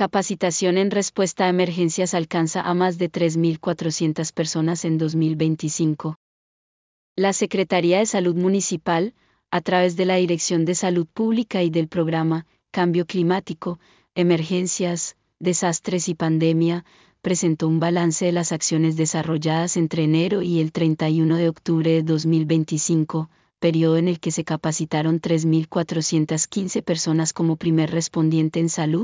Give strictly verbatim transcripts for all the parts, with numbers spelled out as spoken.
capacitación en respuesta a emergencias alcanza a más de tres mil cuatrocientas personas en dos mil veinticinco. La Secretaría de Salud Municipal, a través de la Dirección de Salud Pública y del programa Cambio Climático, Emergencias, Desastres y Pandemia, presentó un balance de las acciones desarrolladas entre enero y el treinta y uno de octubre de dos mil veinticinco, periodo en el que se capacitaron tres mil cuatrocientas quince personas como primer respondiente en salud.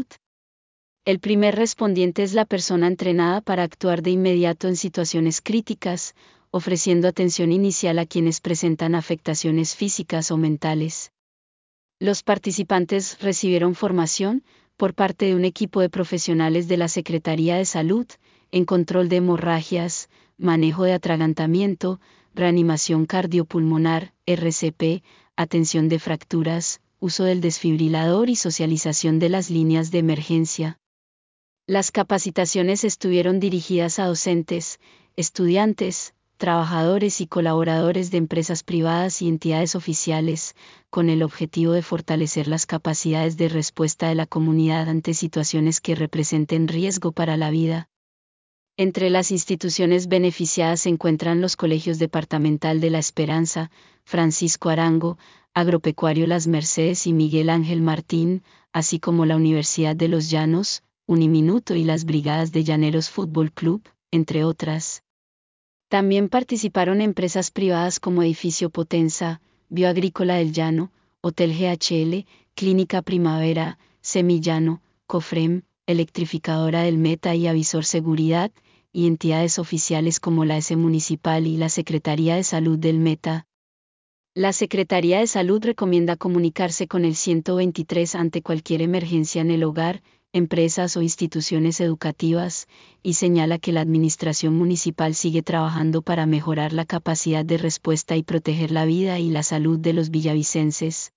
El primer respondiente es la persona entrenada para actuar de inmediato en situaciones críticas, ofreciendo atención inicial a quienes presentan afectaciones físicas o mentales. Los participantes recibieron formación, por parte de un equipo de profesionales de la Secretaría de Salud, en control de hemorragias, manejo de atragantamiento, reanimación cardiopulmonar, R C P, atención de fracturas, uso del desfibrilador y socialización de las líneas de emergencia. Las capacitaciones estuvieron dirigidas a docentes, estudiantes, trabajadores y colaboradores de empresas privadas y entidades oficiales, con el objetivo de fortalecer las capacidades de respuesta de la comunidad ante situaciones que representen riesgo para la vida. Entre las instituciones beneficiadas se encuentran los Colegios Departamental de La Esperanza, Francisco Arango, Agropecuario Las Mercedes y Miguel Ángel Martín, así como la Universidad de Los Llanos, Uniminuto y las Brigadas de Llaneros Fútbol Club, entre otras. También participaron empresas privadas como Edificio Potenza, Bioagrícola del Llano, Hotel G H L, Clínica Primavera, Semillano, Cofrem, Electrificadora del Meta y Avisor Seguridad, y entidades oficiales como la E S E Municipal y la Secretaría de Salud del Meta. La Secretaría de Salud recomienda comunicarse con el ciento veintitrés ante cualquier emergencia en el hogar, empresas o instituciones educativas, y señala que la Administración Municipal sigue trabajando para mejorar la capacidad de respuesta y proteger la vida y la salud de los villavicenses.